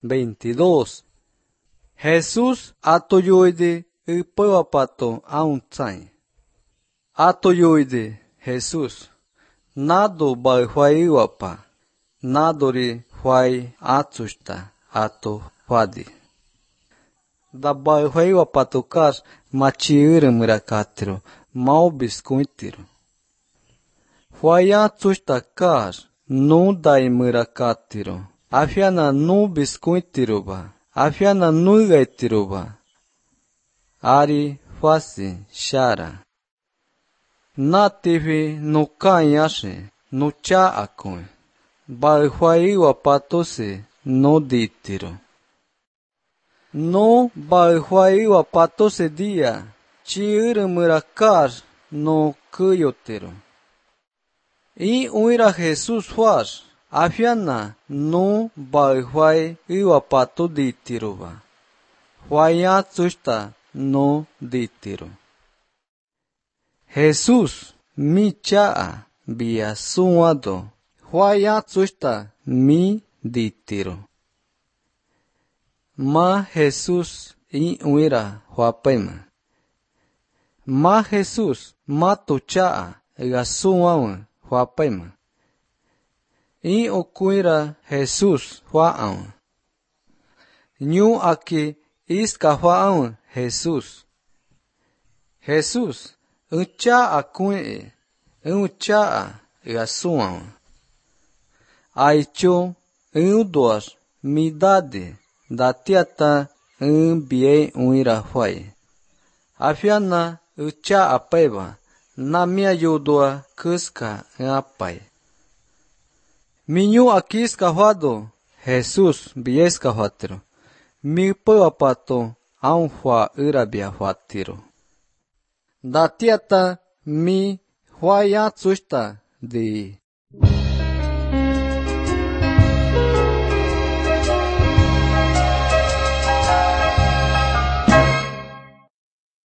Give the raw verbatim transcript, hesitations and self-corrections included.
veintidós. Jesús atoyoide ipawapato auntzai. Atoyoide Jesús. Nado bai huai wapa. Nadori huai atsusta ato huadi. Da bai huai wapato kas machiure murakatiro. Mau biscuitiro. Huai atsusta kas nu dai murakatiro. Afiana nu biscuitiro ba. Afiana nu gaitiro ba. Ari fasi shara. Na tivi no canhache, no cha akon. Bai huai wapatose no ditiro. No bai huai wapatose dia, chiur murakar no kuyotero. I uira Jesus huas, afiana no bai huai wapato ditiro ba. Huai atsusta no ditiro. Jesús mi chaa via suado, huai atsusta mi ditiro. Ma Jesús i uira huapema. Ma Jesús ma tu chaa ga suaun huapema. I okuira Jesús huaun. Nyu aki iska huaun Jesús. Jesús Uncha akue, uncha gasuan. Aicho, unduas, midade, da tiata, un bie uira huai. Afiana, ucha apeva, na mia yudua, kuska apai. Minyu akiska huado, Jesus bieska huatiro. Mi puapato, aun hua urabia huatiro. Da tiata mi huai atsusta di